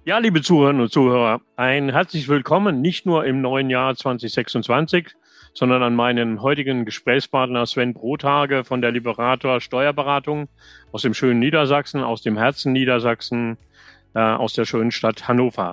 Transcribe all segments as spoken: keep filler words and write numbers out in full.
Ja, liebe Zuhörerinnen und Zuhörer, ein herzlich willkommen nicht nur im neuen Jahr zwanzig sechsundzwanzig, sondern an meinen heutigen Gesprächspartner Sven Brothage von der Liberator Steuerberatung aus dem schönen Niedersachsen, aus dem Herzen Niedersachsen, äh, aus der schönen Stadt Hannover.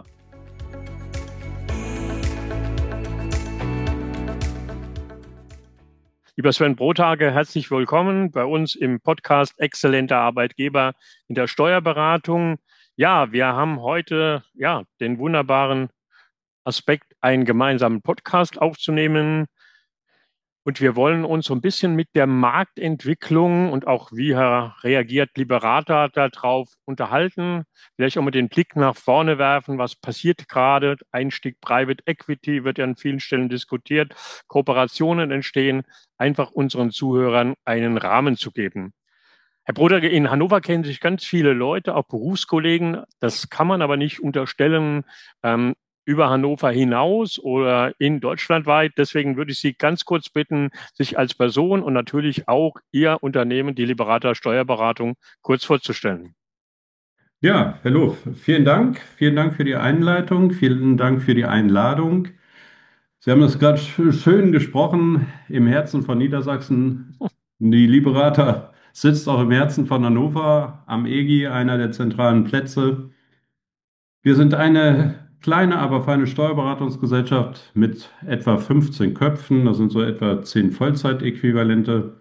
Lieber Sven Brothage, herzlich willkommen bei uns im Podcast Exzellenter Arbeitgeber in der Steuerberatung. Ja, wir haben heute ja den wunderbaren Aspekt, einen gemeinsamen Podcast aufzunehmen. Und wir wollen uns so ein bisschen mit der Marktentwicklung und auch wie reagiert Liberator darauf unterhalten. Vielleicht auch mal den Blick nach vorne werfen. Was passiert gerade? Einstieg Private Equity wird ja an vielen Stellen diskutiert. Kooperationen entstehen. Einfach unseren Zuhörern einen Rahmen zu geben. Herr Broder, in Hannover kennen sich ganz viele Leute, auch Berufskollegen. Das kann man aber nicht unterstellen ähm, über Hannover hinaus oder in deutschlandweit. Deswegen würde ich Sie ganz kurz bitten, sich als Person und natürlich auch Ihr Unternehmen, die Liberator Steuerberatung, kurz vorzustellen. Ja, hallo, vielen Dank. Vielen Dank für die Einleitung. Vielen Dank für die Einladung. Sie haben das gerade sch- schön gesprochen, im Herzen von Niedersachsen. Die Liberata sitzt auch im Herzen von Hannover, am E G I, einer der zentralen Plätze. Wir sind eine kleine, aber feine Steuerberatungsgesellschaft mit etwa fünfzehn Köpfen. Das sind so etwa zehn Vollzeitäquivalente.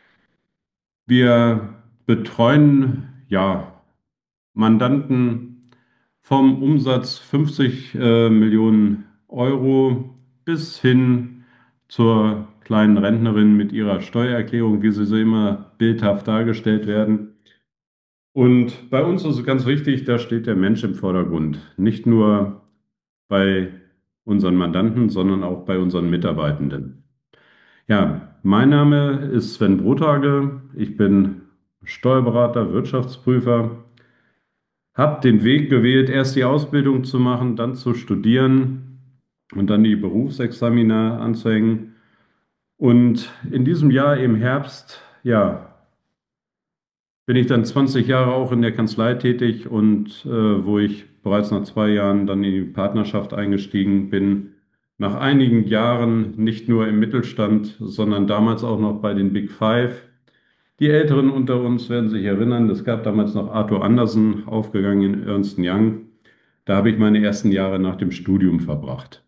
Wir betreuen, ja, Mandanten vom Umsatz fünfzig äh, Millionen Euro bis hin zur kleinen Rentnerin mit ihrer Steuererklärung, wie sie so immer bildhaft dargestellt werden. Und bei uns ist es ganz wichtig, da steht der Mensch im Vordergrund. Nicht nur bei unseren Mandanten, sondern auch bei unseren Mitarbeitenden. Ja, mein Name ist Sven Brothage. Ich bin Steuerberater, Wirtschaftsprüfer. Hab den Weg gewählt, erst die Ausbildung zu machen, dann zu studieren und dann die Berufsexamina anzuhängen. Und in diesem Jahr im Herbst, ja, bin ich dann zwanzig Jahre auch in der Kanzlei tätig und äh, wo ich bereits nach zwei Jahren dann in die Partnerschaft eingestiegen bin. Nach einigen Jahren nicht nur im Mittelstand, sondern damals auch noch bei den Big Five. Die Älteren unter uns werden sich erinnern, es gab damals noch Arthur Andersen, aufgegangen in Ernst Young. Da habe ich meine ersten Jahre nach dem Studium verbracht.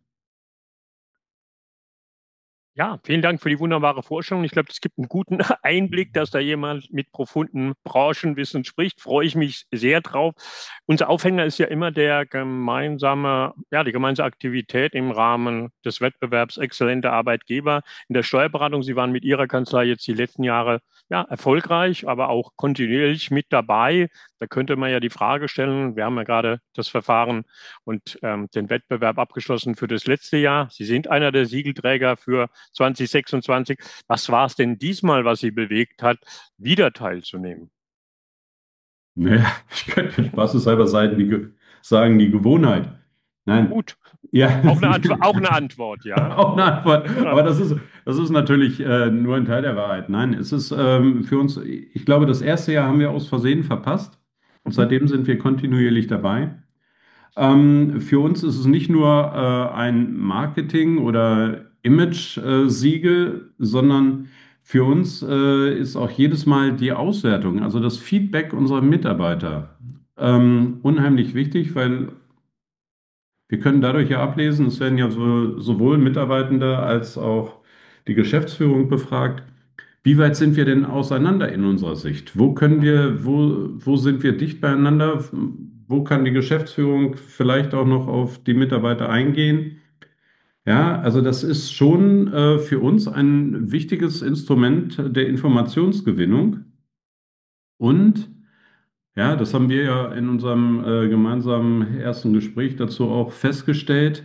Ja, vielen Dank für die wunderbare Vorstellung. Ich glaube, es gibt einen guten Einblick, dass da jemand mit profundem Branchenwissen spricht. Freue ich mich sehr drauf. Unser Aufhänger ist ja immer der gemeinsame, ja, die gemeinsame Aktivität im Rahmen des Wettbewerbs Exzellente Arbeitgeber in der Steuerberatung. Sie waren mit Ihrer Kanzlei jetzt die letzten Jahre ja, erfolgreich, aber auch kontinuierlich mit dabei. Da könnte man ja die Frage stellen, wir haben ja gerade das Verfahren und ähm, den Wettbewerb abgeschlossen für das letzte Jahr. Sie sind einer der Siegelträger für zwanzig sechsundzwanzig. Was war es denn diesmal, was Sie bewegt hat, wieder teilzunehmen? Naja, ich könnte spaßeshalber sagen, die, Ge- sagen, die Gewohnheit. Nein, Gut, ja, auch eine, Antw auch eine Antwort, ja. auch eine Antwort. Aber das ist, das ist natürlich äh, nur ein Teil der Wahrheit. Nein, es ist ähm, für uns, ich glaube, das erste Jahr haben wir aus Versehen verpasst und Mhm. seitdem sind wir kontinuierlich dabei. Ähm, für uns ist es nicht nur äh, ein Marketing- oder Image-Siegel, sondern für uns äh, ist auch jedes Mal die Auswertung, also das Feedback unserer Mitarbeiter, ähm, unheimlich wichtig, weil wir können dadurch ja ablesen, es werden ja so, sowohl Mitarbeitende als auch die Geschäftsführung befragt. Wie weit sind wir denn auseinander in unserer Sicht? Wo können wir, wo, wo sind wir dicht beieinander? Wo kann die Geschäftsführung vielleicht auch noch auf die Mitarbeiter eingehen? Ja, also das ist schon äh, für uns ein wichtiges Instrument der Informationsgewinnung. Und ja, das haben wir ja in unserem äh, gemeinsamen ersten Gespräch dazu auch festgestellt.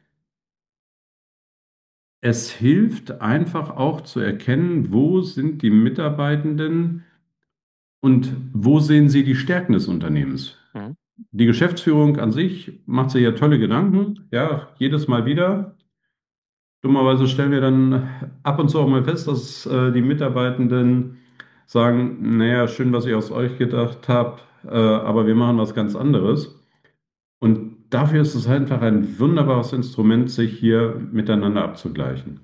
Es hilft einfach auch zu erkennen, wo sind die Mitarbeitenden und wo sehen sie die Stärken des Unternehmens. Mhm. Die Geschäftsführung an sich macht sich ja tolle Gedanken, ja, jedes Mal wieder. Dummerweise stellen wir dann ab und zu auch mal fest, dass äh, die Mitarbeitenden sagen, naja, schön, was ich aus euch gedacht habt, äh, aber wir machen was ganz anderes. Und dafür ist es einfach ein wunderbares Instrument, sich hier miteinander abzugleichen.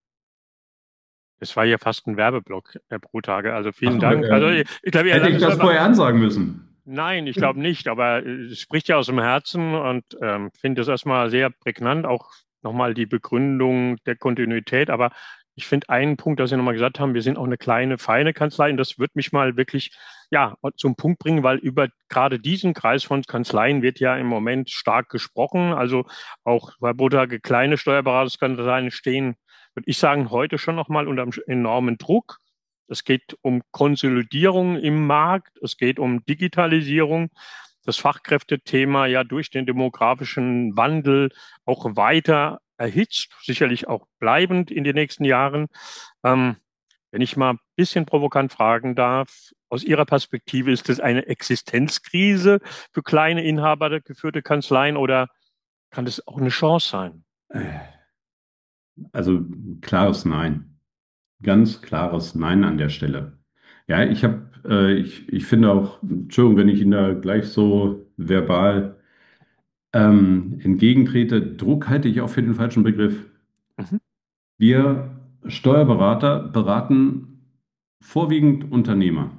Es war ja fast ein Werbeblock, Herr Brotage. Also Ach vielen so, Dank. Also ich, äh, ich glaube, Ihr hätte ich das Landesverband. vorher ansagen müssen? Nein, ich glaube nicht, aber äh, es spricht ja aus dem Herzen und ähm, finde es erstmal sehr prägnant, auch nochmal die Begründung der Kontinuität. Aber ich finde einen Punkt, dass Sie nochmal gesagt haben, wir sind auch eine kleine, feine Kanzlei und das wird mich mal wirklich ja, zum Punkt bringen, weil über gerade diesen Kreis von Kanzleien wird ja im Moment stark gesprochen. Also auch bei Brotage kleine Steuerberatungskanzleien stehen, würde ich sagen, heute schon nochmal unter einem enormen Druck. Es geht um Konsolidierung im Markt, es geht um Digitalisierung, das Fachkräftethema ja durch den demografischen Wandel auch weiter erhitzt, sicherlich auch bleibend in den nächsten Jahren. Ähm, wenn ich mal ein bisschen provokant fragen darf, aus Ihrer Perspektive, ist das eine Existenzkrise für kleine inhabergeführte Kanzleien oder kann das auch eine Chance sein? Also klares Nein. Ganz klares Nein an der Stelle. Ja, ich habe, äh, ich, ich finde auch, Entschuldigung, wenn ich Ihnen da gleich so verbal ähm, entgegentrete, Druck halte ich auch für den falschen Begriff. Mhm. Wir Steuerberater beraten vorwiegend Unternehmer.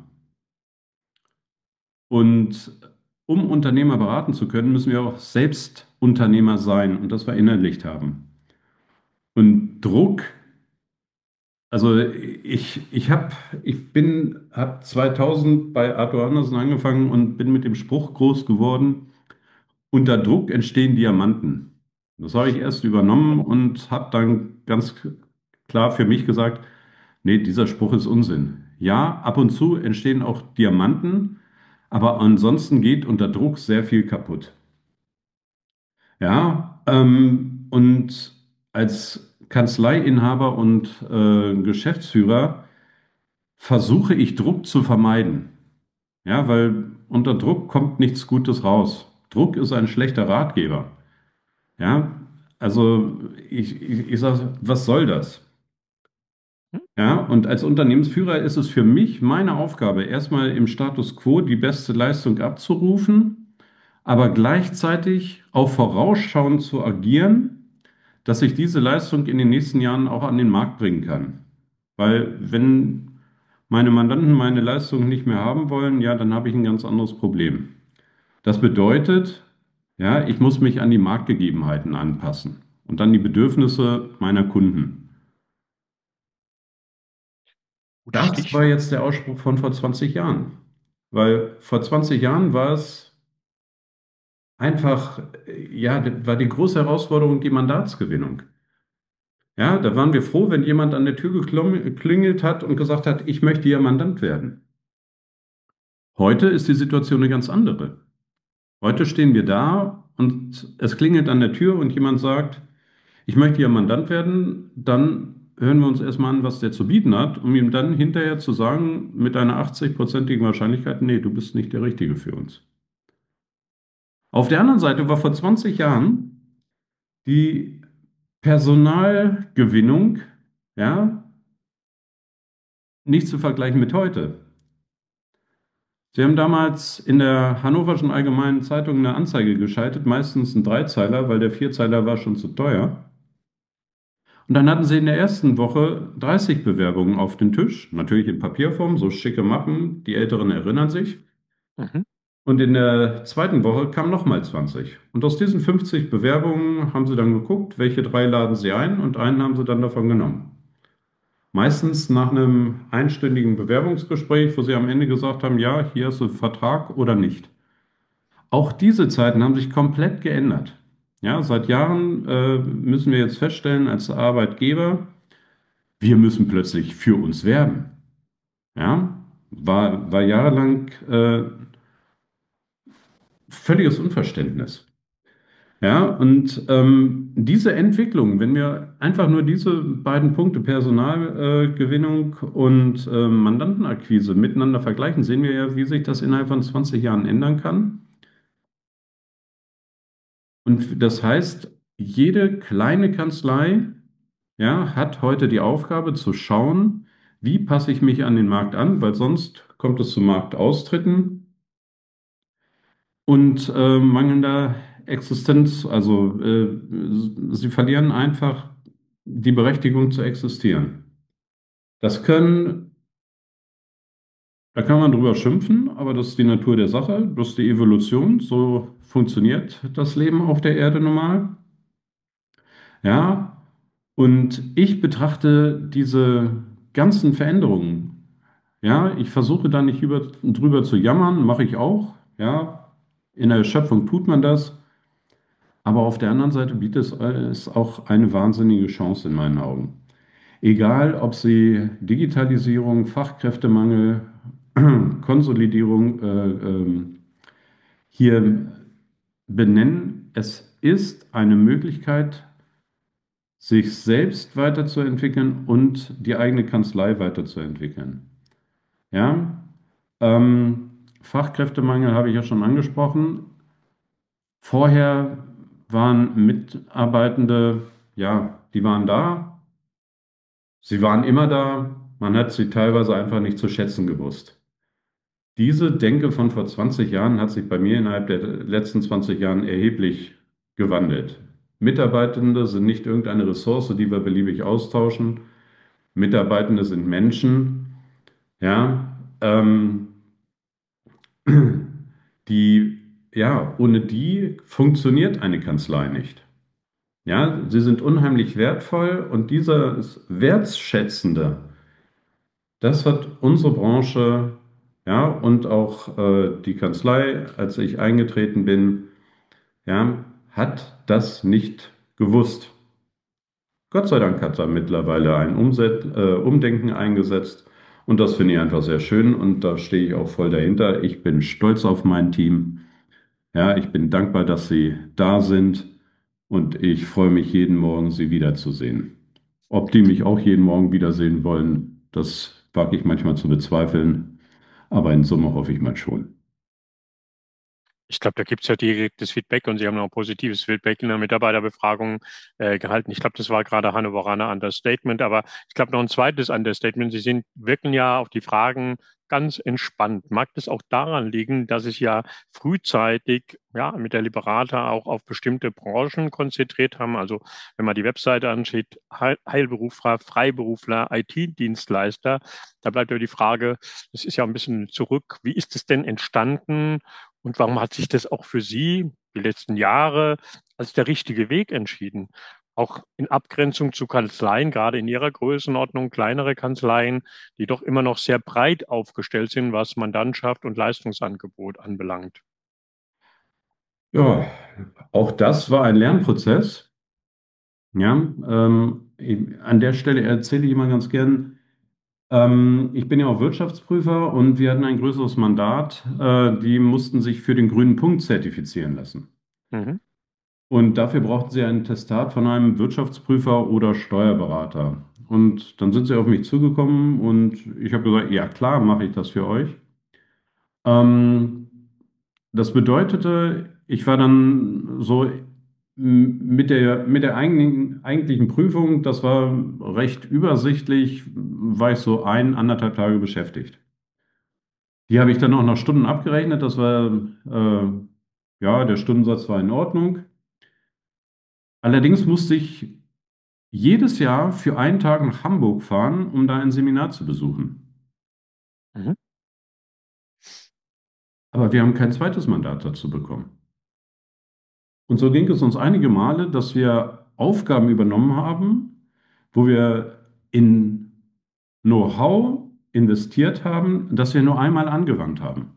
Und um Unternehmer beraten zu können, müssen wir auch selbst Unternehmer sein und das verinnerlicht haben. Und Druck, also ich, ich habe, ich bin, habe zweitausend bei Arthur Andersen angefangen und bin mit dem Spruch groß geworden, unter Druck entstehen Diamanten. Das habe ich erst übernommen und habe dann ganz klar für mich gesagt, nee, dieser Spruch ist Unsinn. Ja, ab und zu entstehen auch Diamanten, aber ansonsten geht unter Druck sehr viel kaputt. Ja, ähm, und als Kanzleiinhaber und äh, Geschäftsführer versuche ich Druck zu vermeiden. Ja, weil unter Druck kommt nichts Gutes raus. Druck ist ein schlechter Ratgeber. Ja, also ich, ich, ich sage, was soll das? Ja, und als Unternehmensführer ist es für mich meine Aufgabe, erstmal im Status quo die beste Leistung abzurufen, aber gleichzeitig auch vorausschauend zu agieren, dass ich diese Leistung in den nächsten Jahren auch an den Markt bringen kann. Weil wenn meine Mandanten meine Leistung nicht mehr haben wollen, ja, dann habe ich ein ganz anderes Problem. Das bedeutet, ja, ich muss mich an die Marktgegebenheiten anpassen und an die Bedürfnisse meiner Kunden. Gutes Das war Stichwort. jetzt der Ausspruch von vor zwanzig Jahren. Weil vor zwanzig Jahren war es einfach, äh, ja, war die große Herausforderung die Mandatsgewinnung. Ja, da waren wir froh, wenn jemand an der Tür geklingelt hat und gesagt hat, ich möchte Ihr Mandant werden. Heute ist die Situation eine ganz andere. Heute stehen wir da und es klingelt an der Tür und jemand sagt, ich möchte Ihr Mandant werden, dann hören wir uns erstmal an, was der zu bieten hat, um ihm dann hinterher zu sagen, mit einer achtzig-prozentigen Wahrscheinlichkeit, nee, du bist nicht der Richtige für uns. Auf der anderen Seite war vor zwanzig Jahren die Personalgewinnung, ja, nicht zu vergleichen mit heute. Sie haben damals in der Hannoverschen Allgemeinen Zeitung eine Anzeige geschaltet, meistens ein Dreizeiler, weil der Vierzeiler war schon zu teuer. Und dann hatten sie in der ersten Woche dreißig Bewerbungen auf den Tisch, natürlich in Papierform, so schicke Mappen, die Älteren erinnern sich. Mhm. Und in der zweiten Woche kamen nochmal zwanzig. Und aus diesen fünfzig Bewerbungen haben sie dann geguckt, welche drei laden sie ein und einen haben sie dann davon genommen. Meistens nach einem einstündigen Bewerbungsgespräch, wo sie am Ende gesagt haben, ja, hier ist ein Vertrag oder nicht. Auch diese Zeiten haben sich komplett geändert. Ja, seit Jahren äh, müssen wir jetzt feststellen, als Arbeitgeber, wir müssen plötzlich für uns werben. Ja, war, war jahrelang äh, völliges Unverständnis. Ja, und ähm, diese Entwicklung, wenn wir einfach nur diese beiden Punkte, Personalgewinnung äh, Gewinnung und äh, Mandantenakquise miteinander vergleichen, sehen wir ja, wie sich das innerhalb von zwanzig Jahren ändern kann. Und das heißt, jede kleine Kanzlei, ja, hat heute die Aufgabe zu schauen, wie passe ich mich an den Markt an, weil sonst kommt es zu Marktaustritten und äh, mangelnder Existenz, also äh, sie verlieren einfach die Berechtigung zu existieren. Das können, da kann man drüber schimpfen, aber das ist die Natur der Sache, das ist die Evolution, so funktioniert das Leben auf der Erde normal. Ja, und ich betrachte diese ganzen Veränderungen. Ja, ich versuche da nicht über, drüber zu jammern, mache ich auch. Ja, in der Schöpfung tut man das. Aber auf der anderen Seite bietet es es auch eine wahnsinnige Chance in meinen Augen. Egal, ob Sie Digitalisierung, Fachkräftemangel, Konsolidierung äh, ähm, hier benennen, es ist eine Möglichkeit, sich selbst weiterzuentwickeln und die eigene Kanzlei weiterzuentwickeln. Ja, ähm, Fachkräftemangel habe ich ja schon angesprochen. Vorher waren Mitarbeitende, ja, die waren da, sie waren immer da, man hat sie teilweise einfach nicht zu schätzen gewusst. Diese Denke von vor zwanzig Jahren hat sich bei mir innerhalb der letzten zwanzig Jahren erheblich gewandelt. Mitarbeitende sind nicht irgendeine Ressource, die wir beliebig austauschen. Mitarbeitende sind Menschen, ja, ähm, die, ja, ohne die funktioniert eine Kanzlei nicht. Ja, sie sind unheimlich wertvoll und dieses Wertschätzende, das hat unsere Branche, ja, und auch äh, die Kanzlei, als ich eingetreten bin, ja, hat das nicht gewusst. Gott sei Dank hat da mittlerweile ein Umset äh, Umdenken eingesetzt und das finde ich einfach sehr schön und da stehe ich auch voll dahinter. Ich bin stolz auf mein Team. Ja, ich bin dankbar, dass Sie da sind und ich freue mich jeden Morgen, Sie wiederzusehen. Ob die mich auch jeden Morgen wiedersehen wollen, das wage ich manchmal zu bezweifeln, aber in Summe hoffe ich mal schon. Ich glaube, da gibt es ja direktes Feedback und Sie haben auch positives Feedback in der Mitarbeiterbefragung äh, gehalten. Ich glaube, das war gerade Hannoveraner Understatement, aber ich glaube noch ein zweites Understatement. Sie sind, wirken ja auf die Fragen ganz entspannt. Mag das auch daran liegen, dass sich ja frühzeitig ja mit der Liberata auch auf bestimmte Branchen konzentriert haben? Also wenn man die Webseite anschaut, Heil Heilberufler, Freiberufler, I T-Dienstleister, da bleibt ja die Frage, das ist ja ein bisschen zurück, wie ist es denn entstanden? Und warum hat sich das auch für Sie die letzten Jahre als der richtige Weg entschieden? Auch in Abgrenzung zu Kanzleien, gerade in Ihrer Größenordnung, kleinere Kanzleien, die doch immer noch sehr breit aufgestellt sind, was Mandantschaft und Leistungsangebot anbelangt. Ja, auch das war ein Lernprozess. Ja, ähm, ich- an der Stelle erzähle ich immer ganz gern, ähm, ich bin ja auch Wirtschaftsprüfer und wir hatten ein größeres Mandat. Äh, die mussten sich für den grünen Punkt zertifizieren lassen. Mhm. Und dafür brauchten sie ein Testat von einem Wirtschaftsprüfer oder Steuerberater. Und dann sind sie auf mich zugekommen und ich habe gesagt, ja klar, mache ich das für euch. Ähm, Das bedeutete, ich war dann so m- mit der, mit der eigentlichen, eigentlichen Prüfung, das war recht übersichtlich, war ich so ein, anderthalb Tage beschäftigt. Die habe ich dann auch nach Stunden abgerechnet, das war, äh, ja, der Stundensatz war in Ordnung. Allerdings musste ich jedes Jahr für einen Tag nach Hamburg fahren, um da ein Seminar zu besuchen. Mhm. Aber wir haben kein zweites Mandat dazu bekommen. Und so ging es uns einige Male, dass wir Aufgaben übernommen haben, wo wir in Know-how investiert haben, das wir nur einmal angewandt haben.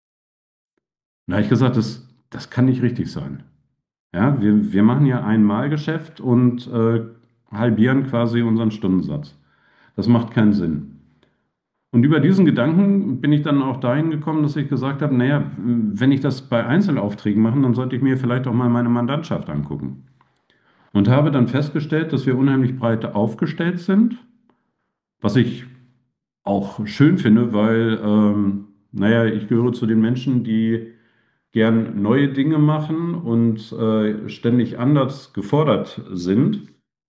Da habe ich gesagt, das, das kann nicht richtig sein. Ja, wir, wir machen ja Einmalgeschäft und äh, halbieren quasi unseren Stundensatz. Das macht keinen Sinn. Und über diesen Gedanken bin ich dann auch dahin gekommen, dass ich gesagt habe, naja, wenn ich das bei Einzelaufträgen mache, dann sollte ich mir vielleicht auch mal meine Mandantschaft angucken. Und habe dann festgestellt, dass wir unheimlich breit aufgestellt sind, was ich auch schön finde, weil, ähm, naja, ich gehöre zu den Menschen, die gern neue Dinge machen und äh, ständig anders gefordert sind.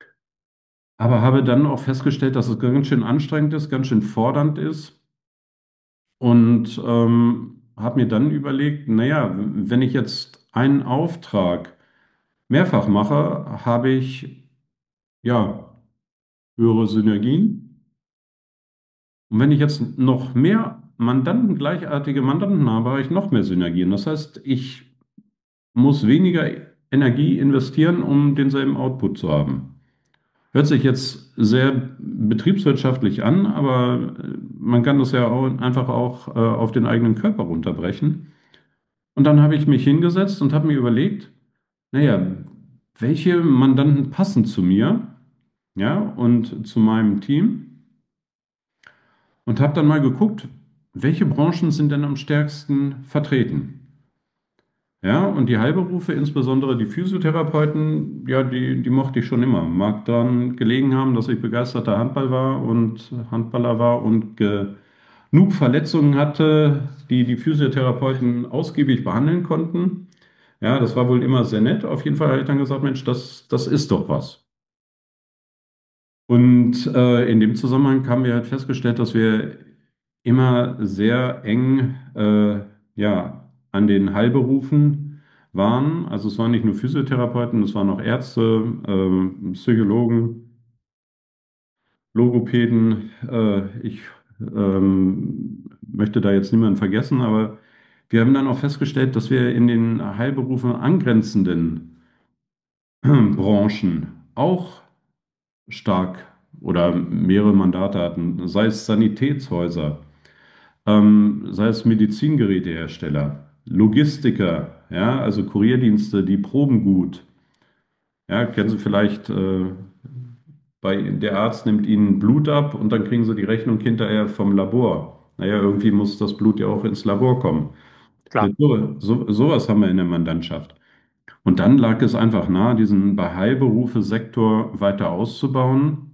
Aber habe dann auch festgestellt, dass es ganz schön anstrengend ist, ganz schön fordernd ist. Und ähm, habe mir dann überlegt, naja, wenn ich jetzt einen Auftrag mehrfach mache, habe ich ja höhere Synergien. Und wenn ich jetzt noch mehr Mandanten, gleichartige Mandanten habe, habe ich noch mehr Synergien. Das heißt, ich muss weniger Energie investieren, um denselben Output zu haben. Hört sich jetzt sehr betriebswirtschaftlich an, aber äh, man kann das ja auch einfach auch äh, auf den eigenen Körper runterbrechen. Und dann habe ich mich hingesetzt und habe mir überlegt, naja, welche Mandanten passen zu mir, ja, und zu meinem Team und habe dann mal geguckt, welche Branchen sind denn am stärksten vertreten. Ja, und die Heilberufe, insbesondere die Physiotherapeuten, ja, die, die mochte ich schon immer. Mag daran gelegen haben, dass ich begeisterter Handball war und Handballer war und genug Verletzungen hatte, die die Physiotherapeuten ausgiebig behandeln konnten. Ja, das war wohl immer sehr nett. Auf jeden Fall habe ich dann gesagt, Mensch, das, das ist doch was. Und äh, in dem Zusammenhang haben wir halt festgestellt, dass wir immer sehr eng äh, ja, an den Heilberufen waren. Also es waren nicht nur Physiotherapeuten, es waren auch Ärzte, äh, Psychologen, Logopäden. Äh, ich ähm, möchte da jetzt niemanden vergessen, aber wir haben dann auch festgestellt, dass wir in den Heilberufen angrenzenden Branchen auch stark oder mehrere Mandate hatten, sei es Sanitätshäuser, ähm, sei es Medizingerätehersteller, Logistiker, ja, also Kurierdienste, die proben gut. Ja, kennen Sie vielleicht, äh, bei, der Arzt nimmt Ihnen Blut ab und dann kriegen Sie die Rechnung hinterher vom Labor. Naja, irgendwie muss das Blut ja auch ins Labor kommen. Klar. So, so, sowas haben wir in der Mandantschaft. Und dann lag es einfach nahe, diesen Heilberufe-Sektor weiter auszubauen.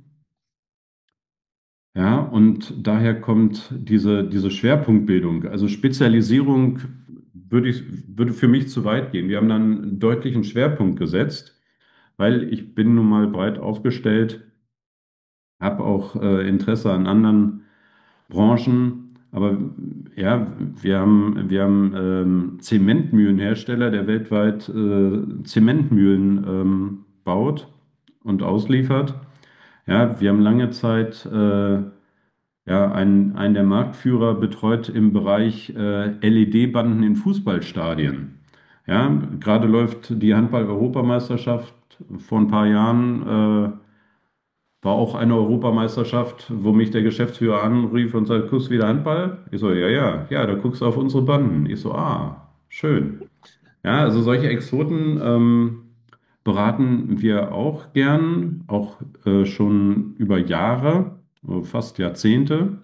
Ja, und daher kommt diese, diese Schwerpunktbildung. Also Spezialisierung würde ich, würde für mich zu weit gehen. Wir haben dann einen deutlichen Schwerpunkt gesetzt, weil ich bin nun mal breit aufgestellt, habe auch äh, Interesse an anderen Branchen. Aber ja, wir haben, wir haben ähm, Zementmühlenhersteller, der weltweit äh, Zementmühlen ähm, baut und ausliefert. Ja, wir haben lange Zeit äh, ja, einen, einen der Marktführer betreut im Bereich äh, L E D-Banden in Fußballstadien. Ja, gerade läuft die Handball-Europameisterschaft. Vor ein paar Jahren äh, war auch eine Europameisterschaft, wo mich der Geschäftsführer anrief und sagt, guckst du wieder Handball? Ich so, ja, ja, ja, da guckst du auf unsere Banden. Ich so, ah, schön. Ja, also solche Exoten ähm, beraten wir auch gern, auch äh, schon über Jahre, äh, fast Jahrzehnte.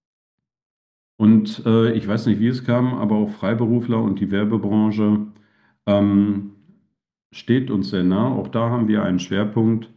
Und äh, ich weiß nicht, wie es kam, aber auch Freiberufler und die Werbebranche ähm, steht uns sehr nah. Auch da haben wir einen Schwerpunkt.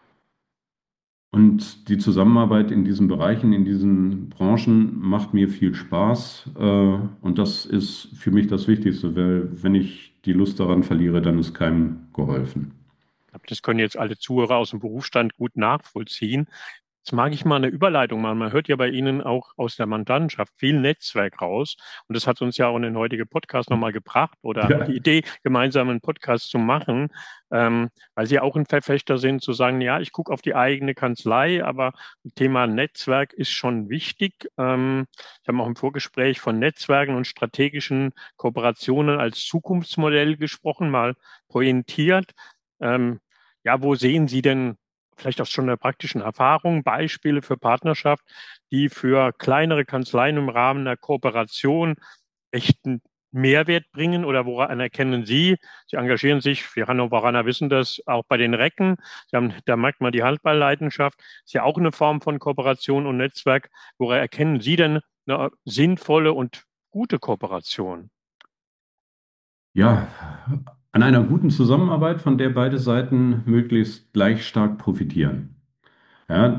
Und die Zusammenarbeit in diesen Bereichen, in diesen Branchen macht mir viel Spaß. Äh, und das ist für mich das Wichtigste, weil wenn ich die Lust daran verliere, dann ist keinem geholfen. Das können jetzt alle Zuhörer aus dem Berufsstand gut nachvollziehen. Jetzt mag ich mal eine Überleitung machen. Man hört ja bei Ihnen auch aus der Mandantschaft viel Netzwerk raus. Und das hat uns ja auch in den heutigen Podcast nochmal gebracht oder Ja. die Idee, gemeinsam einen Podcast zu machen, ähm, weil Sie auch ein Verfechter sind, zu sagen, ja, ich gucke auf die eigene Kanzlei, aber Thema Netzwerk ist schon wichtig. Ähm, ich habe auch im Vorgespräch von Netzwerken und strategischen Kooperationen als Zukunftsmodell gesprochen, mal pointiert. Ähm, ja, wo sehen Sie denn vielleicht auch schon in der praktischen Erfahrung Beispiele für Partnerschaft, die für kleinere Kanzleien im Rahmen der Kooperation echten Mehrwert bringen oder woran erkennen Sie? Sie engagieren sich, wir Hannoveraner wissen das, auch bei den Recken. Sie haben, da merkt man die Handballleidenschaft. Ist ja auch eine Form von Kooperation und Netzwerk. Woran erkennen Sie denn eine sinnvolle und gute Kooperation? Ja, an einer guten Zusammenarbeit, von der beide Seiten möglichst gleich stark profitieren. Ja,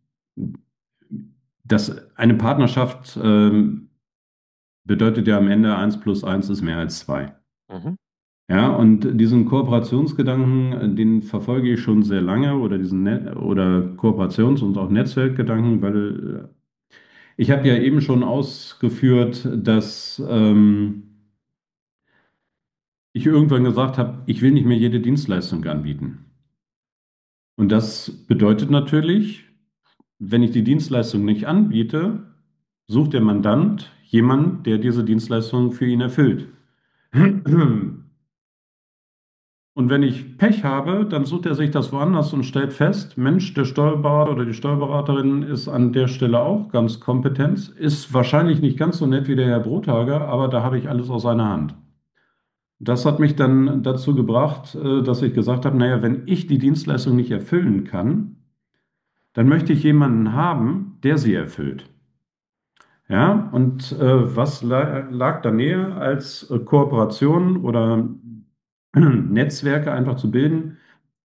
das, eine Partnerschaft ähm, bedeutet ja am Ende eins plus eins ist mehr als zwei. Mhm. Ja, und diesen Kooperationsgedanken, äh, den verfolge ich schon sehr lange oder diesen Net oder Kooperations- und auch Netzwerkgedanken, weil äh, ich habe ja eben schon ausgeführt, dass ähm, ich irgendwann gesagt habe, ich will nicht mehr jede Dienstleistung anbieten. Und das bedeutet natürlich, wenn ich die Dienstleistung nicht anbiete, sucht der Mandant jemanden, der diese Dienstleistung für ihn erfüllt. Und wenn ich Pech habe, dann sucht er sich das woanders und stellt fest, Mensch, der Steuerberater oder die Steuerberaterin ist an der Stelle auch ganz kompetent, ist wahrscheinlich nicht ganz so nett wie der Herr Brothager, aber da habe ich alles aus seiner Hand. Das hat mich dann dazu gebracht, äh, dass ich gesagt habe, naja, wenn ich die Dienstleistung nicht erfüllen kann, dann möchte ich jemanden haben, der sie erfüllt. Ja, und äh, was la lag da näher, als äh, Kooperationen oder Netzwerke einfach zu bilden,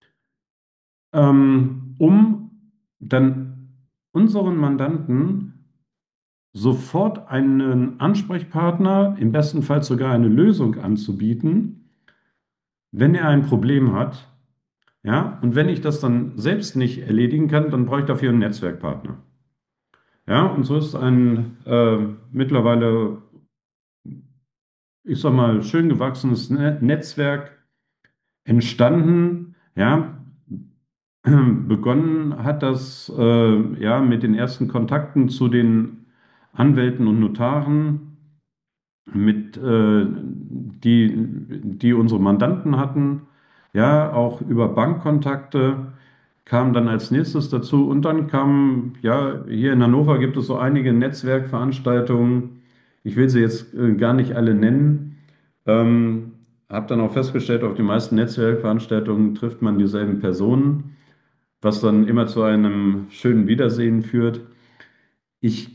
ähm, um dann unseren Mandanten sofort einen Ansprechpartner, im besten Fall sogar eine Lösung anzubieten, wenn er ein Problem hat. Ja, und wenn ich das dann selbst nicht erledigen kann, dann brauche ich dafür einen Netzwerkpartner. Ja, und so ist ein äh, mittlerweile, ich sag mal, schön gewachsenes Ne- Netzwerk entstanden. Ja, begonnen hat das äh, ja mit den ersten Kontakten zu den Anwälten und Notaren, mit äh, die, die unsere Mandanten hatten, ja, auch über Bankkontakte kam dann als nächstes dazu und dann kam, ja, hier in Hannover gibt es so einige Netzwerkveranstaltungen. Ich will sie jetzt äh, gar nicht alle nennen. Ähm, habe dann auch festgestellt, auf den meisten Netzwerkveranstaltungen trifft man dieselben Personen, was dann immer zu einem schönen Wiedersehen führt. Ich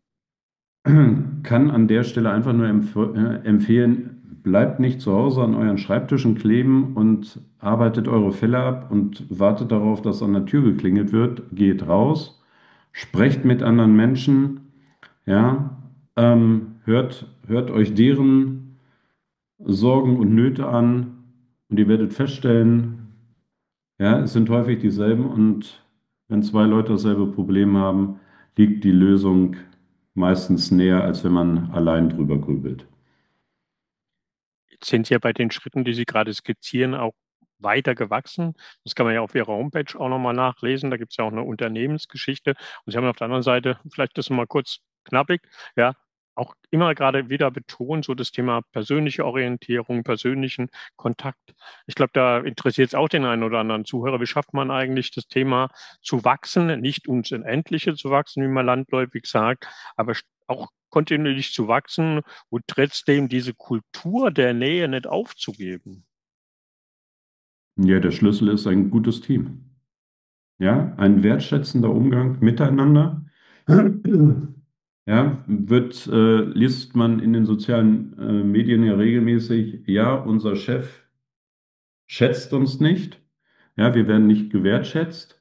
kann an der Stelle einfach nur empf äh, empfehlen, bleibt nicht zu Hause an euren Schreibtischen kleben und arbeitet eure Fälle ab und wartet darauf, dass an der Tür geklingelt wird. Geht raus, sprecht mit anderen Menschen, ja, ähm, hört, hört euch deren Sorgen und Nöte an und ihr werdet feststellen, ja, es sind häufig dieselben und wenn zwei Leute dasselbe Problem haben, liegt die Lösung meistens näher, als wenn man allein drüber grübelt. Jetzt sind Sie ja bei den Schritten, die Sie gerade skizzieren, auch weiter gewachsen. Das kann man ja auf Ihrer Homepage auch nochmal nachlesen. Da gibt es ja auch eine Unternehmensgeschichte. Und Sie haben auf der anderen Seite, vielleicht das mal kurz knappig, ja, auch immer gerade wieder betont, so das Thema persönliche Orientierung, persönlichen Kontakt. Ich glaube, da interessiert es auch den einen oder anderen Zuhörer. Wie schafft man eigentlich das Thema zu wachsen, nicht ins Unendliche zu wachsen, wie man landläufig sagt, aber auch kontinuierlich zu wachsen und trotzdem diese Kultur der Nähe nicht aufzugeben. Ja, der Schlüssel ist ein gutes Team. Ja, ein wertschätzender Umgang miteinander. Ja, wird, äh, liest man in den sozialen äh, Medien ja regelmäßig, ja, unser Chef schätzt uns nicht. Ja, wir werden nicht gewertschätzt.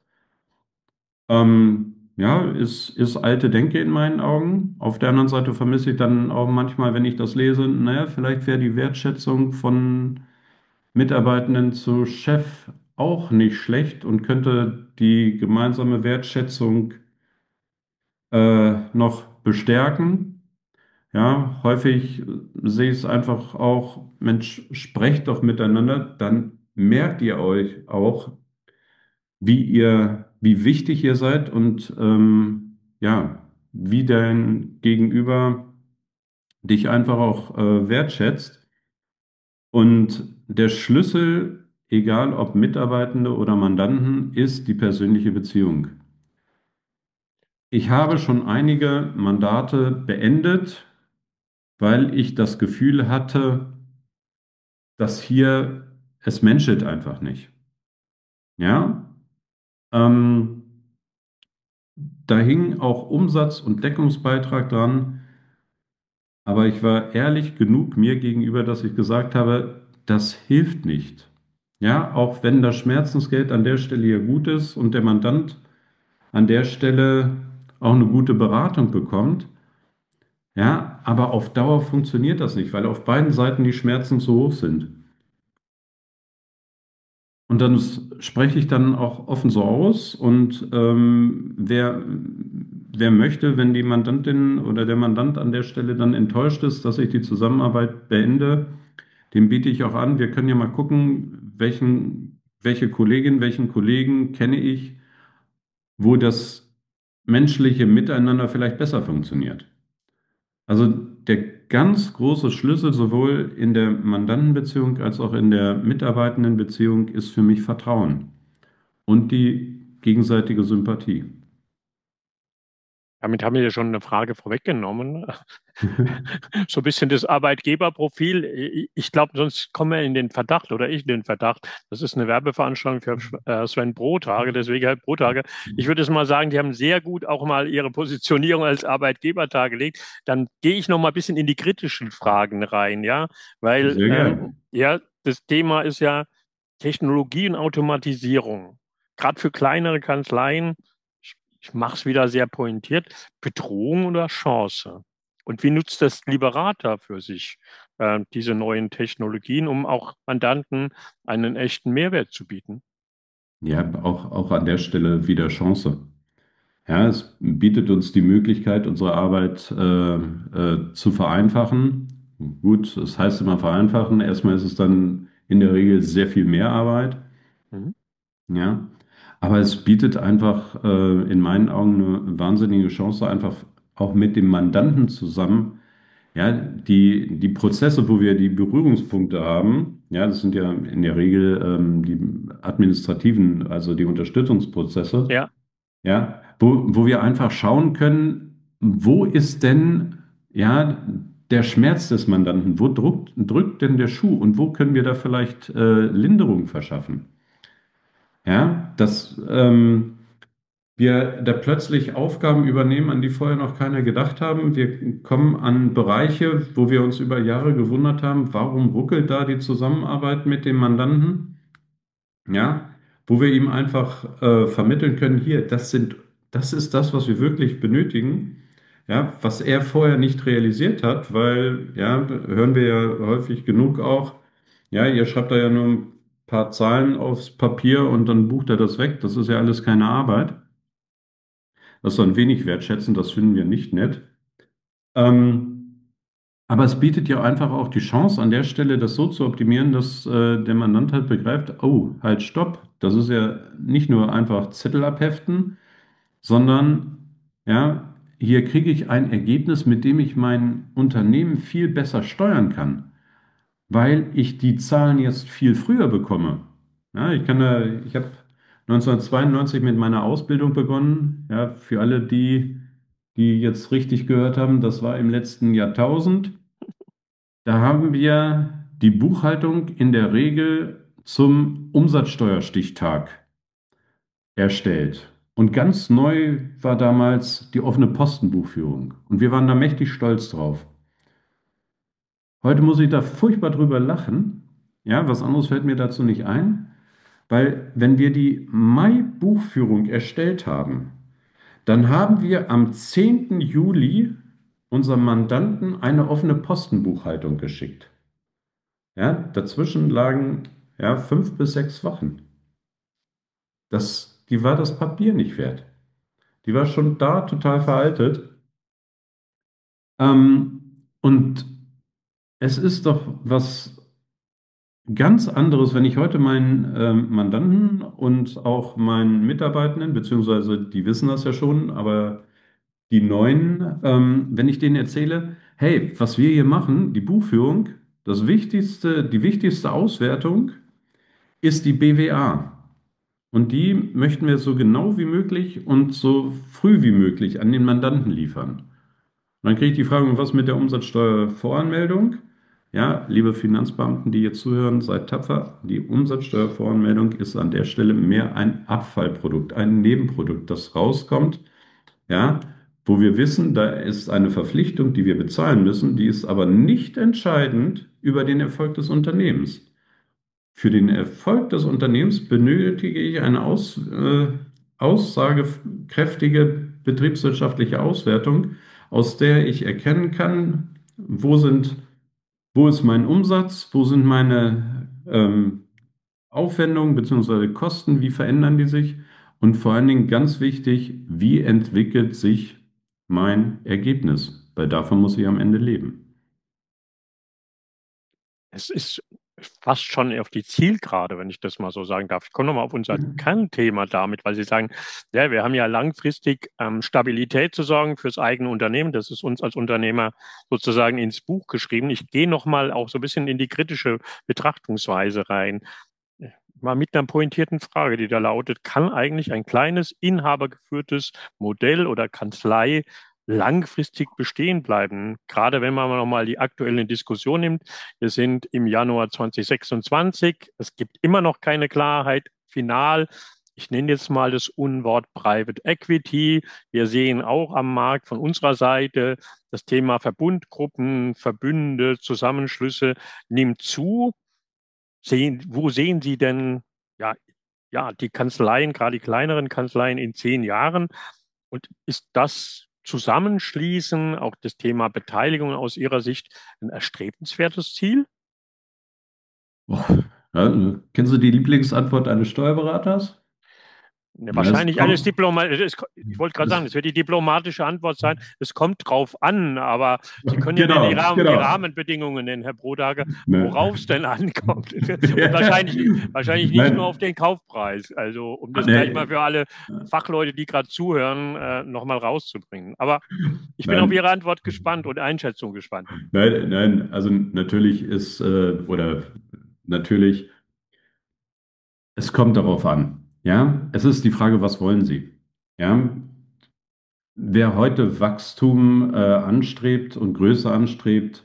Ähm, ja, ist, ist alte Denke in meinen Augen. Auf der anderen Seite vermisse ich dann auch manchmal, wenn ich das lese, naja, vielleicht wäre die Wertschätzung von Mitarbeitenden zu Chef auch nicht schlecht und könnte die gemeinsame Wertschätzung äh, noch bestärken. Ja, häufig äh, sehe ich es einfach auch, Mensch, sprecht doch miteinander, dann merkt ihr euch auch, wie ihr, wie wichtig ihr seid und ähm, ja, wie dein Gegenüber dich einfach auch äh, wertschätzt. Und der Schlüssel, egal ob Mitarbeitende oder Mandanten, ist die persönliche Beziehung. Ich habe schon einige Mandate beendet, weil ich das Gefühl hatte, dass hier es menschelt einfach nicht. Ja, ähm, da hing auch Umsatz und Deckungsbeitrag dran, aber ich war ehrlich genug mir gegenüber, dass ich gesagt habe, das hilft nicht. Ja, auch wenn das Schmerzensgeld an der Stelle ja gut ist und der Mandant an der Stelle auch eine gute Beratung bekommt, ja, aber auf Dauer funktioniert das nicht, weil auf beiden Seiten die Schmerzen zu hoch sind. Und dann s- spreche ich dann auch offen so aus und ähm, wer, wer möchte, wenn die Mandantin oder der Mandant an der Stelle dann enttäuscht ist, dass ich die Zusammenarbeit beende, dem biete ich auch an, wir können ja mal gucken, welchen, welche Kollegin, welchen Kollegen kenne ich, wo das menschliche Miteinander vielleicht besser funktioniert. Also der ganz große Schlüssel sowohl in der Mandantenbeziehung als auch in der Mitarbeitendenbeziehung ist für mich Vertrauen und die gegenseitige Sympathie. Damit haben wir ja schon eine Frage vorweggenommen. So ein bisschen das Arbeitgeberprofil. Ich glaube, sonst kommen wir in den Verdacht oder ich in den Verdacht. Das ist eine Werbeveranstaltung für äh, Sven Brotage, deswegen halt Brotage. Ich würde es mal sagen, die haben sehr gut auch mal ihre Positionierung als Arbeitgeber dargelegt. Dann gehe ich noch mal ein bisschen in die kritischen Fragen rein, ja, weil Sehr ähm, gerne. ja, das Thema ist ja Technologie und Automatisierung. Gerade für kleinere Kanzleien, ich, ich mache es wieder sehr pointiert, Bedrohung oder Chance? Und wie nutzt das Liberator für sich, äh, diese neuen Technologien, um auch Mandanten einen echten Mehrwert zu bieten? Ja, auch, auch an der Stelle wieder Chance. Ja, es bietet uns die Möglichkeit, unsere Arbeit äh, äh, zu vereinfachen. Gut, das heißt immer vereinfachen. Erstmal ist es dann in der Regel sehr viel mehr Arbeit. Mhm. Ja, aber es bietet einfach äh, in meinen Augen eine wahnsinnige Chance, einfach auch mit dem Mandanten zusammen, ja, die, die Prozesse, wo wir die Berührungspunkte haben, ja, das sind ja in der Regel ähm, die administrativen, also die Unterstützungsprozesse, Ja, ja, wo, wo wir einfach schauen können, wo ist denn, ja, der Schmerz des Mandanten, wo drückt, drückt denn der Schuh und wo können wir da vielleicht äh, Linderung verschaffen? Ja, dass ähm, wir da plötzlich Aufgaben übernehmen, an die vorher noch keiner gedacht haben. Wir kommen an Bereiche, wo wir uns über Jahre gewundert haben, warum ruckelt da die Zusammenarbeit mit dem Mandanten? Ja, wo wir ihm einfach äh, vermitteln können, hier, das sind, das ist das, was wir wirklich benötigen. Ja, was er vorher nicht realisiert hat, weil, ja, hören wir ja häufig genug auch, ja, ihr schreibt da ja nur ein paar Zahlen aufs Papier und dann bucht er das weg. Das ist ja alles keine Arbeit. Das ist so ein wenig wertschätzen, das finden wir nicht nett. Ähm, aber es bietet ja einfach auch die Chance, an der Stelle das so zu optimieren, dass äh, der Mandant halt begreift, oh, halt, stopp. Das ist ja nicht nur einfach Zettel abheften, sondern ja, hier kriege ich ein Ergebnis, mit dem ich mein Unternehmen viel besser steuern kann, weil ich die Zahlen jetzt viel früher bekomme. Ja, ich kann da, ich habe neunzehnhundertzweiundneunzig mit meiner Ausbildung begonnen. Ja, für alle die, die jetzt richtig gehört haben, das war im letzten Jahrtausend. Da haben wir die Buchhaltung in der Regel zum Umsatzsteuerstichtag erstellt. Und ganz neu war damals die offene Postenbuchführung. Und wir waren da mächtig stolz drauf. Heute muss ich da furchtbar drüber lachen. Ja, was anderes fällt mir dazu nicht ein. Weil wenn wir die Mai-Buchführung erstellt haben, dann haben wir am zehnten Juli unserem Mandanten eine offene Postenbuchhaltung geschickt. Ja, dazwischen lagen ja fünf bis sechs Wochen. Das, die war das Papier nicht wert. Die war schon da total veraltet. Ähm, und es ist doch was ganz anderes, wenn ich heute meinen ähm, Mandanten und auch meinen Mitarbeitenden, beziehungsweise die wissen das ja schon, aber die Neuen, ähm, wenn ich denen erzähle, hey, was wir hier machen, die Buchführung, das wichtigste, die wichtigste Auswertung ist die B W A. Und die möchten wir so genau wie möglich und so früh wie möglich an den Mandanten liefern. Und dann kriege ich die Frage, was mit der Umsatzsteuervoranmeldung? Ja, liebe Finanzbeamten, die jetzt zuhören, seid tapfer. Die Umsatzsteuervoranmeldung ist an der Stelle mehr ein Abfallprodukt, ein Nebenprodukt, das rauskommt, ja, wo wir wissen, da ist eine Verpflichtung, die wir bezahlen müssen, die ist aber nicht entscheidend über den Erfolg des Unternehmens. Für den Erfolg des Unternehmens benötige ich eine aus, äh, aussagekräftige betriebswirtschaftliche Auswertung, aus der ich erkennen kann, wo sind, wo ist mein Umsatz, wo sind meine ähm, Aufwendungen bzw. Kosten, wie verändern die sich und vor allen Dingen ganz wichtig, wie entwickelt sich mein Ergebnis, weil davon muss ich am Ende leben. Es ist fast schon auf die Zielgerade, wenn ich das mal so sagen darf. Ich komme nochmal auf unser Kernthema damit, weil Sie sagen, ja, wir haben ja langfristig ähm, Stabilität zu sorgen fürs eigene Unternehmen. Das ist uns als Unternehmer sozusagen ins Buch geschrieben. Ich gehe nochmal auch so ein bisschen in die kritische Betrachtungsweise rein. Mal mit einer pointierten Frage, die da lautet, kann eigentlich ein kleines inhabergeführtes Modell oder Kanzlei langfristig bestehen bleiben? Gerade wenn man nochmal die aktuelle Diskussion nimmt. Wir sind im Januar zwanzig sechsundzwanzig. Es gibt immer noch keine Klarheit final. Ich nenne jetzt mal das Unwort Private Equity. Wir sehen auch am Markt von unserer Seite, das Thema Verbundgruppen, Verbünde, Zusammenschlüsse nimmt zu. Sehen, wo sehen Sie denn ja, ja, die Kanzleien, gerade die kleineren Kanzleien in zehn Jahren? Und ist das Zusammenschließen, auch das Thema Beteiligung aus Ihrer Sicht, ein erstrebenswertes Ziel? Boah. Ja, kennen Sie die Lieblingsantwort eines Steuerberaters? Ne, Ja, es wahrscheinlich eines kommt, Diplomat, es, ich wollte gerade sagen, es, es wird die diplomatische Antwort sein, es kommt drauf an, aber Sie können ja mir die, genau, Rahmen, die genau. Rahmenbedingungen nennen, Herr Brodage, Ne. worauf es denn ankommt. Und wahrscheinlich, wahrscheinlich nicht nur auf Nein, den Kaufpreis. Also, um das gleich mal nee, für alle Fachleute, die gerade zuhören, äh, nochmal rauszubringen. Aber ich bin auf nein, Ihre Antwort gespannt und Einschätzung gespannt. nein, nein, also natürlich ist, äh, oder natürlich, es kommt darauf an. Ja, es ist die Frage, was wollen Sie? Ja, wer heute Wachstum äh, anstrebt und Größe anstrebt,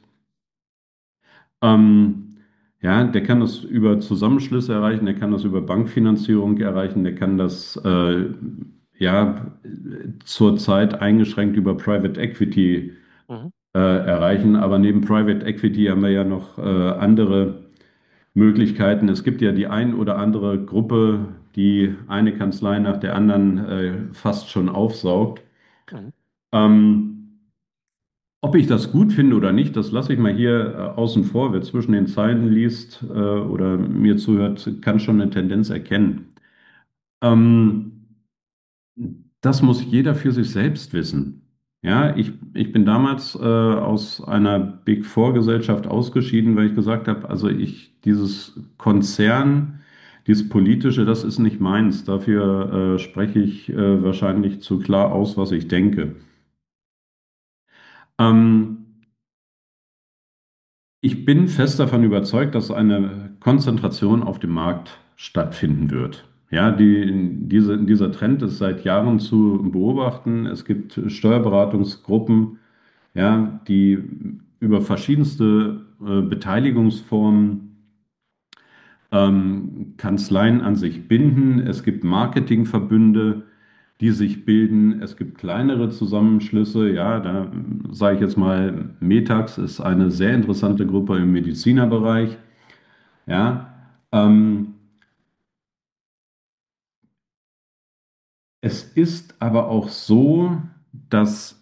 ähm, ja, der kann das über Zusammenschlüsse erreichen, der kann das über Bankfinanzierung erreichen, der kann das äh, ja zurzeit eingeschränkt über Private Equity Mhm. äh, erreichen. Aber neben Private Equity haben wir ja noch äh, andere Möglichkeiten. Es gibt ja die ein oder andere Gruppe, die eine Kanzlei nach der anderen äh, fast schon aufsaugt. Mhm. Ähm, Ob ich das gut finde oder nicht, das lasse ich mal hier äh, außen vor. Wer zwischen den Zeilen liest äh, oder mir zuhört, kann schon eine Tendenz erkennen. Ähm, Das muss jeder für sich selbst wissen. Ja, ich, ich bin damals äh, aus einer Big Four Gesellschaft ausgeschieden, weil ich gesagt habe, also ich, dieses Konzern, dieses Politische, das ist nicht meins. Dafür äh, spreche ich äh, wahrscheinlich zu klar aus, was ich denke. Ähm, Ich bin fest davon überzeugt, dass eine Konzentration auf dem Markt stattfinden wird. Ja, die, diese, dieser Trend ist seit Jahren zu beobachten. Es gibt Steuerberatungsgruppen, ja, die über verschiedenste äh, Beteiligungsformen ähm, Kanzleien an sich binden. Es gibt Marketingverbünde, die sich bilden. Es gibt kleinere Zusammenschlüsse. Ja, da sage ich jetzt mal, Metax ist eine sehr interessante Gruppe im Medizinerbereich. Ja, ähm, es ist aber auch so, dass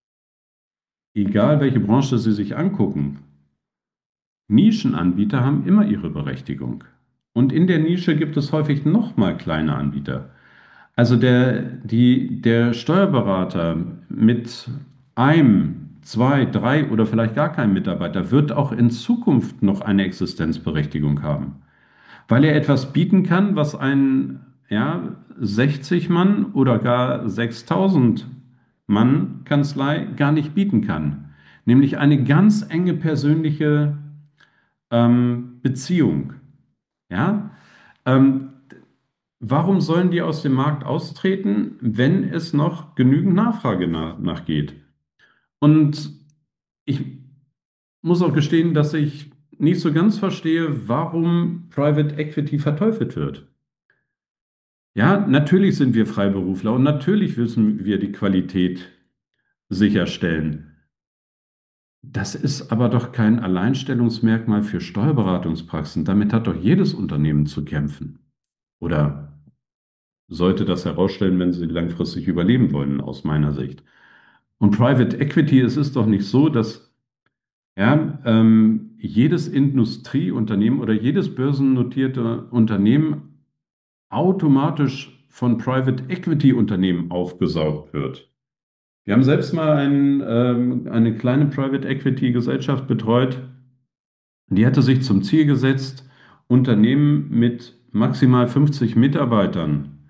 egal welche Branche Sie sich angucken, Nischenanbieter haben immer ihre Berechtigung. Und in der Nische gibt es häufig nochmal kleine Anbieter. Also der, die, der Steuerberater mit einem, zwei, drei oder vielleicht gar keinem Mitarbeiter wird auch in Zukunft noch eine Existenzberechtigung haben, weil er etwas bieten kann, was ein ja, sechzig Mann oder gar sechstausend Mann Kanzlei gar nicht bieten kann. Nämlich eine ganz enge persönliche ähm, Beziehung. Ja? Ähm, Warum sollen die aus dem Markt austreten, wenn es noch genügend Nachfrage nach, nachgeht? Und ich muss auch gestehen, dass ich nicht so ganz verstehe, warum Private Equity verteufelt wird. Ja, natürlich sind wir Freiberufler und natürlich müssen wir die Qualität sicherstellen. Das ist aber doch kein Alleinstellungsmerkmal für Steuerberatungspraxen. Damit hat doch jedes Unternehmen zu kämpfen. Oder sollte das herausstellen, wenn sie langfristig überleben wollen, aus meiner Sicht. Und Private Equity, es ist doch nicht so, dass ja, ähm, jedes Industrieunternehmen oder jedes börsennotierte Unternehmen automatisch von Private Equity Unternehmen aufgesaugt wird. Wir haben selbst mal ein, ähm, eine kleine Private Equity Gesellschaft betreut. Die hatte sich zum Ziel gesetzt, Unternehmen mit maximal fünfzig Mitarbeitern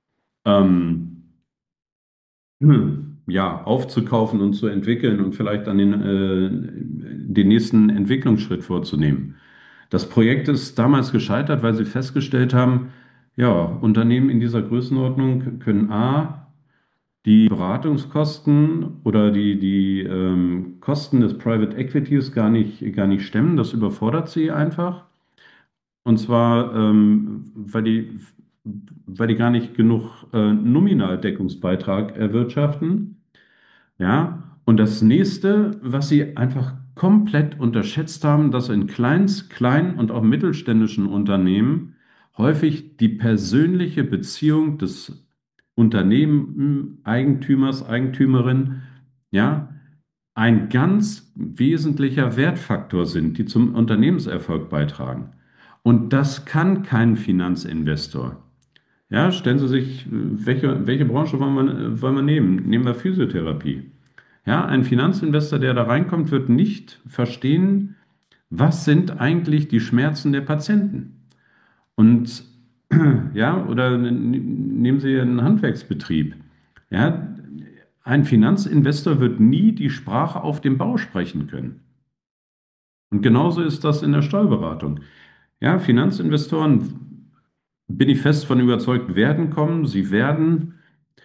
ähm, hm, ja, aufzukaufen und zu entwickeln und vielleicht dann den, äh, den nächsten Entwicklungsschritt vorzunehmen. Das Projekt ist damals gescheitert, weil sie festgestellt haben, ja, Unternehmen in dieser Größenordnung können A, die Beratungskosten oder die, die ähm, Kosten des Private Equities gar nicht, gar nicht stemmen. Das überfordert sie einfach. Und zwar, ähm, weil die, weil die gar nicht genug äh, Nominaldeckungsbeitrag erwirtschaften. Ja, und das nächste, was sie einfach komplett unterschätzt haben, dass in kleins, kleinen und auch mittelständischen Unternehmen häufig die persönliche Beziehung des Unternehmen, Eigentümers, Eigentümerin, ja, ein ganz wesentlicher Wertfaktor sind, die zum Unternehmenserfolg beitragen. Und das kann kein Finanzinvestor. Ja, stellen Sie sich, welche, welche Branche wollen wir, wollen wir nehmen? Nehmen wir Physiotherapie. Ja, ein Finanzinvestor, der da reinkommt, wird nicht verstehen, was sind eigentlich die Schmerzen der Patienten. Und ja, oder nehmen Sie einen Handwerksbetrieb. Ja, ein Finanzinvestor wird nie die Sprache auf dem Bau sprechen können. Und genauso ist das in der Steuerberatung. Ja, Finanzinvestoren, bin ich fest von überzeugt, werden kommen. Sie werden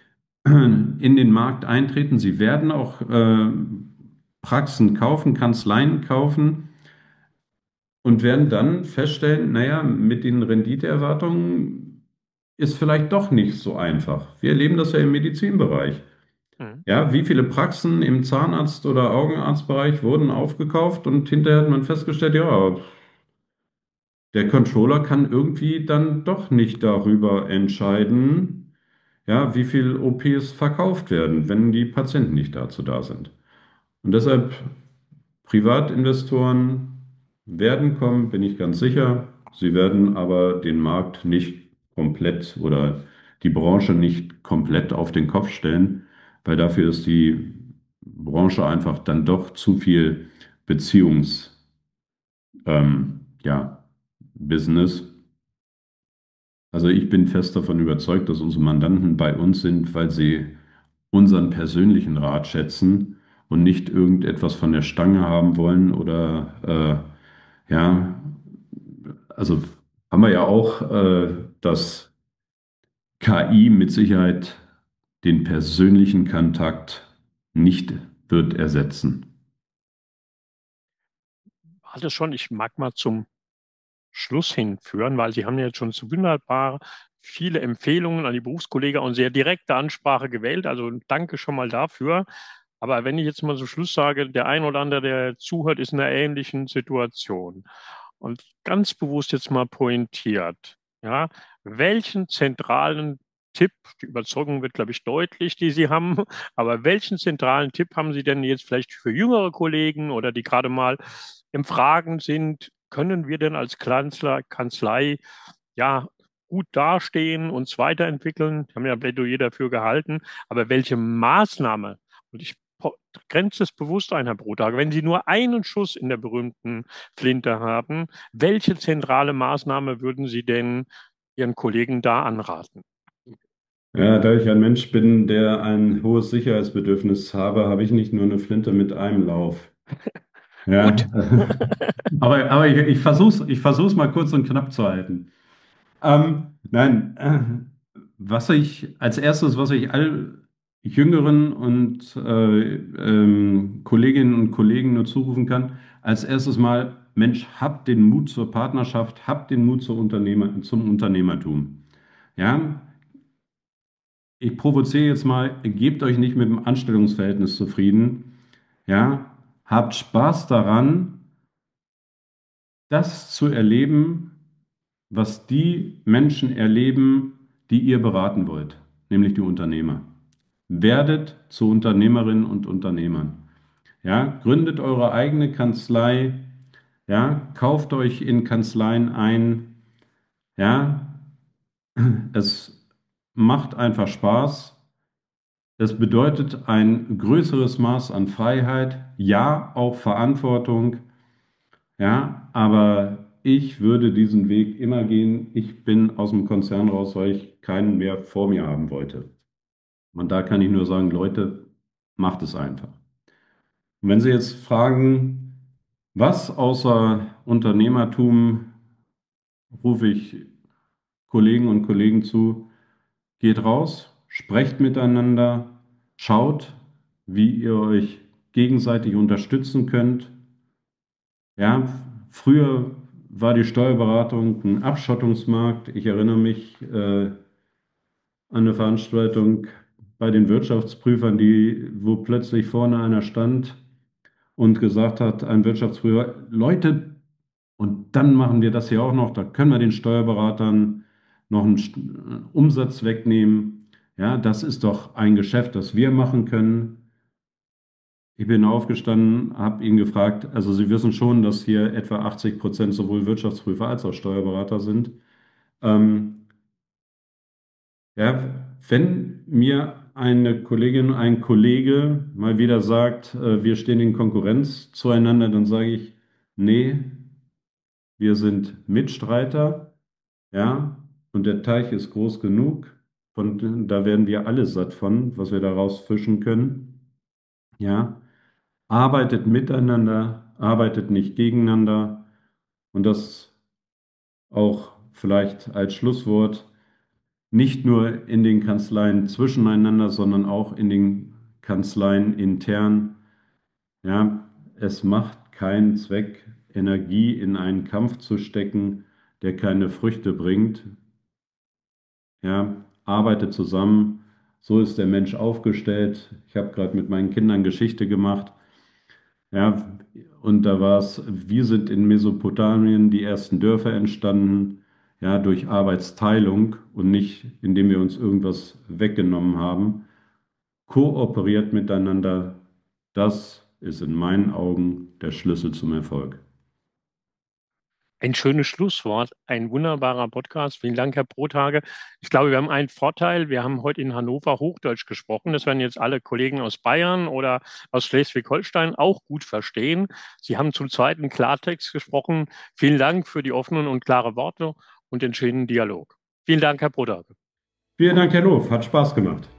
in den Markt eintreten. Sie werden auch äh, Praxen kaufen, Kanzleien kaufen und werden dann feststellen, naja, mit den Renditeerwartungen ist vielleicht doch nicht so einfach. Wir erleben das ja im Medizinbereich. Mhm. Ja, wie viele Praxen im Zahnarzt- oder Augenarztbereich wurden aufgekauft und hinterher hat man festgestellt, ja, der Controller kann irgendwie dann doch nicht darüber entscheiden, ja, wie viel O Ps verkauft werden, wenn die Patienten nicht dazu da sind. Und deshalb, Privatinvestoren werden kommen, bin ich ganz sicher. Sie werden aber den Markt nicht komplett oder die Branche nicht komplett auf den Kopf stellen, weil dafür ist die Branche einfach dann doch zu viel Beziehungs, ähm, ja, Business. Also ich bin fest davon überzeugt, dass unsere Mandanten bei uns sind, weil sie unseren persönlichen Rat schätzen und nicht irgendetwas von der Stange haben wollen oder äh, ja, also haben wir ja auch, äh, dass K I mit Sicherheit den persönlichen Kontakt nicht wird ersetzen. Hatte schon, ich mag mal zum Schluss hinführen, weil Sie haben ja jetzt schon so wunderbar viele Empfehlungen an die Berufskollegen und sehr direkte Ansprache gewählt. Also danke schon mal dafür. Aber wenn ich jetzt mal zum Schluss sage, der ein oder andere, der zuhört, ist in einer ähnlichen Situation und ganz bewusst jetzt mal pointiert, ja, welchen zentralen Tipp, die Überzeugung wird, glaube ich, deutlich, die Sie haben, aber welchen zentralen Tipp haben Sie denn jetzt vielleicht für jüngere Kollegen oder die gerade mal im Fragen sind, können wir denn als Kanzler, Kanzlei ja gut dastehen, uns weiterentwickeln? Wir haben ja ein Plädoyer dafür gehalten, aber welche Maßnahme, und ich grenze es bewusst ein, Herr Brothager, wenn Sie nur einen Schuss in der berühmten Flinte haben, welche zentrale Maßnahme würden Sie denn Ihren Kollegen da anraten? Ja, da ich ein Mensch bin, der ein hohes Sicherheitsbedürfnis habe, habe ich nicht nur eine Flinte mit einem Lauf. Gut. Ja, aber, aber ich, ich versuch's, ich versuch's mal kurz und knapp zu halten. Ähm, nein, äh, was ich als erstes, was ich all Jüngeren und äh, ähm, Kolleginnen und Kollegen nur zurufen kann, als erstes mal, Mensch, habt den Mut zur Partnerschaft, habt den Mut zur Unternehmer, zum Unternehmertum. Ja, ich provoziere jetzt mal, gebt euch nicht mit dem Anstellungsverhältnis zufrieden. Ja, habt Spaß daran, das zu erleben, was die Menschen erleben, die ihr beraten wollt, nämlich die Unternehmer. Werdet zu Unternehmerinnen und Unternehmern. Ja, gründet eure eigene Kanzlei. Ja, kauft euch in Kanzleien ein. Ja, es macht einfach Spaß. Es bedeutet ein größeres Maß an Freiheit, ja, auch Verantwortung. Ja, aber ich würde diesen Weg immer gehen. Ich bin aus dem Konzern raus, weil ich keinen mehr vor mir haben wollte. Und da kann ich nur sagen, Leute, macht es einfach. Und wenn Sie jetzt fragen, was außer Unternehmertum rufe ich Kollegen und Kollegen zu, geht raus, sprecht miteinander, schaut, wie ihr euch gegenseitig unterstützen könnt. Ja, früher war die Steuerberatung ein Abschottungsmarkt. Ich erinnere mich äh, an eine Veranstaltung bei den Wirtschaftsprüfern, die, wo plötzlich vorne einer stand und gesagt hat, ein Wirtschaftsprüfer, Leute, und dann machen wir das hier auch noch, da können wir den Steuerberatern noch einen St- Umsatz wegnehmen. Ja, das ist doch ein Geschäft, das wir machen können. Ich bin aufgestanden, habe ihn gefragt, also Sie wissen schon, dass hier etwa achtzig Prozent sowohl Wirtschaftsprüfer als auch Steuerberater sind. Ähm, ja, wenn mir eine Kollegin, ein Kollege mal wieder sagt, äh, wir stehen in Konkurrenz zueinander, dann sage ich, nee, wir sind Mitstreiter, ja, und der Teich ist groß genug, und da werden wir alle satt von, was wir daraus fischen können, ja. Arbeitet miteinander, arbeitet nicht gegeneinander, und das auch vielleicht als Schlusswort, nicht nur in den Kanzleien zwischeneinander, sondern auch in den Kanzleien intern. Ja, es macht keinen Zweck, Energie in einen Kampf zu stecken, der keine Früchte bringt. Ja, arbeitet zusammen. So ist der Mensch aufgestellt. Ich habe gerade mit meinen Kindern Geschichte gemacht. Ja, und da war es, wie sind in Mesopotamien die ersten Dörfer entstanden? Ja, durch Arbeitsteilung und nicht, indem wir uns irgendwas weggenommen haben. Kooperiert miteinander. Das ist in meinen Augen der Schlüssel zum Erfolg. Ein schönes Schlusswort, ein wunderbarer Podcast. Vielen Dank, Herr Brotage. Ich glaube, wir haben einen Vorteil. Wir haben heute in Hannover Hochdeutsch gesprochen. Das werden jetzt alle Kollegen aus Bayern oder aus Schleswig-Holstein auch gut verstehen. Sie haben zum zweiten Klartext gesprochen. Vielen Dank für die offenen und klaren Worte und den schönen Dialog. Vielen Dank, Herr Brotage. Vielen Dank, Herr Loof. Hat Spaß gemacht.